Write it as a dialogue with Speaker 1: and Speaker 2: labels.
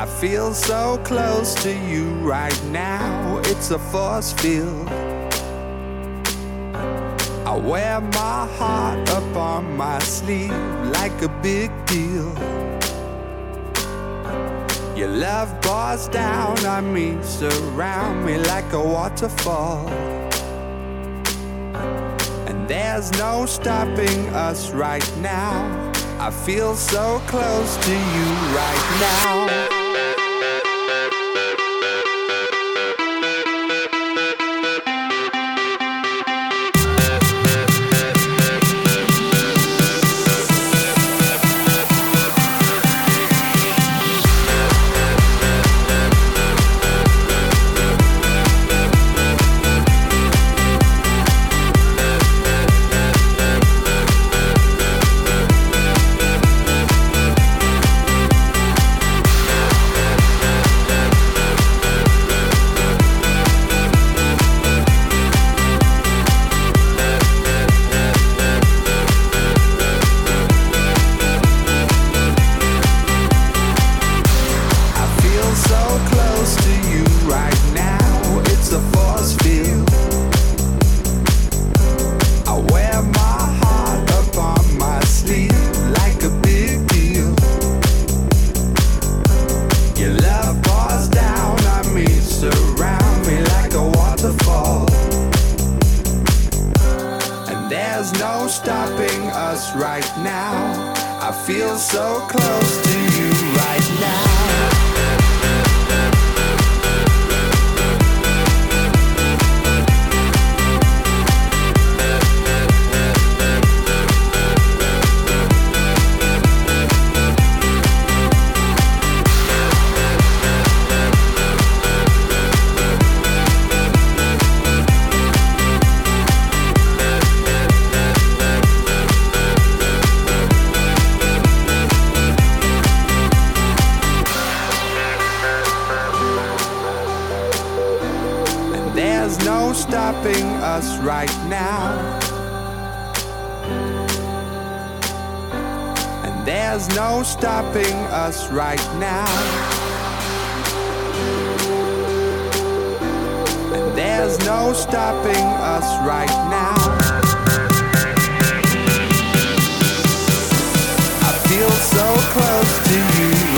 Speaker 1: I feel so close to you right now, it's a force field. I wear my heart up on my sleeve like a big deal. Your love pours down on me, surround me like a waterfall. And there's no stopping us right now. I feel so close to you right now. There's no stopping us right now. I feel so close to you right now. There's no stopping us right now. And there's no stopping us right now. And there's no stopping us right now. I feel so close to you.